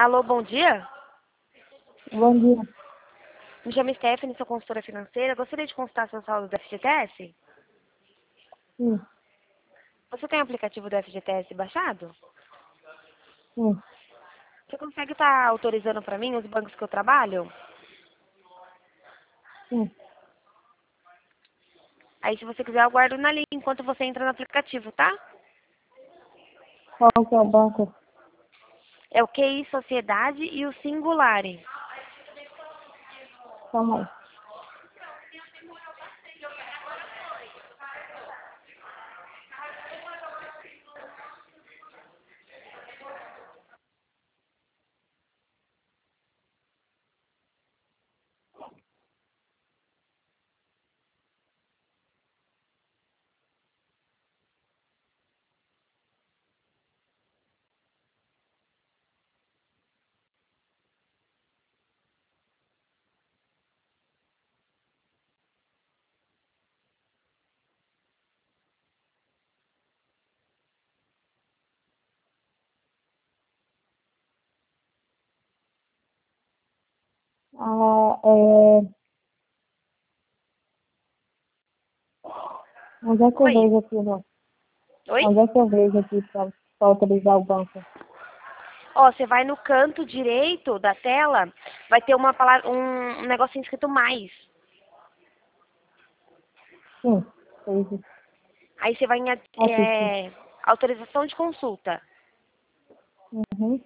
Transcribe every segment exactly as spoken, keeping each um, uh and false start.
Alô, bom dia. Bom dia. Me chamo Stephanie, sou consultora financeira. Gostaria de consultar seu saldo do F G T S? Sim, Você tem o aplicativo do F G T S baixado? sim, Você consegue estar autorizando para mim os bancos que eu trabalho? sim. Aí, se você quiser, eu guardo na linha enquanto você entra no aplicativo, tá? Qual que é o banco? É o Q I Sociedade e o Singulare. Calma aí. Ah, é... Onde é que eu Oi? vejo aqui, né? Oi? Onde é que eu vejo aqui para autorizar o banco? Ó, você vai no canto direito da tela, vai ter uma palavra, um, um negocinho escrito mais. Sim, fez. Aí você vai em ad- Aqui, sim. é, autorização de consulta. Uhum.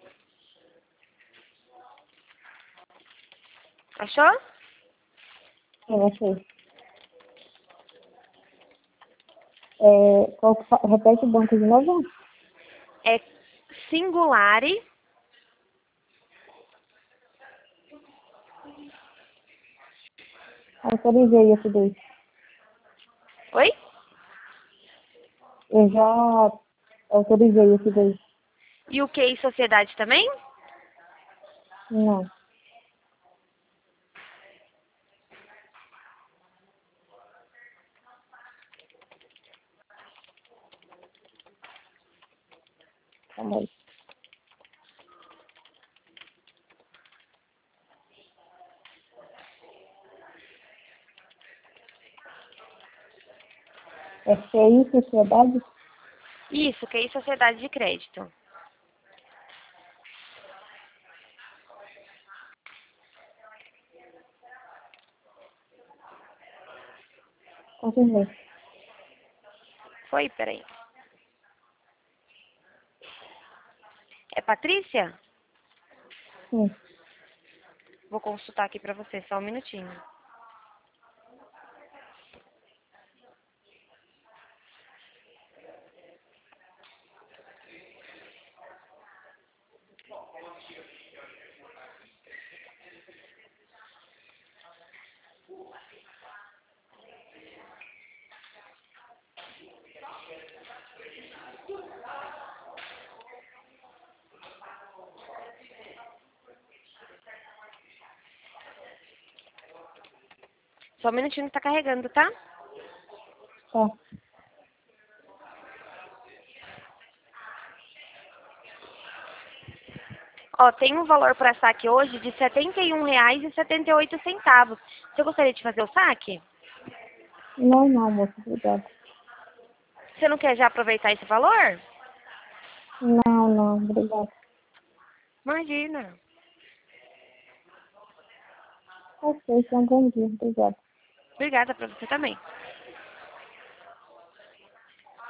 Achou? Sim, achei. É, qual que fa- repete o banco de novo? É Singulare. Autorizei esse daí. Oi? Eu já autorizei esse daí. E o Q I Sociedade também? Não, calma aí. É C I Sociedade? Isso, Q I Sociedade de Crédito. Confirmei. Foi? Peraí. É Patrícia? Sim. Vou consultar aqui pra você, só um minutinho. Só um minutinho que tá carregando, tá? Tá. Ó, tem um valor para saque hoje de setenta e um reais e setenta e oito centavos. Você gostaria de fazer o saque? Não, não, moço. Obrigada. Você não quer já aproveitar esse valor? Não, não, obrigada. Imagina. Ok, então bom dia. Obrigada. Obrigada para você também.